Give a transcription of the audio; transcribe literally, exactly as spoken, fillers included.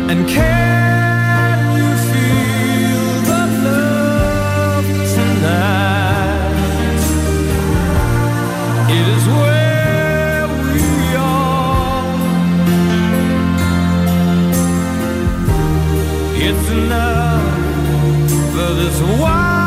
And can you feel the love tonight? It is where we are. It's enough for this one.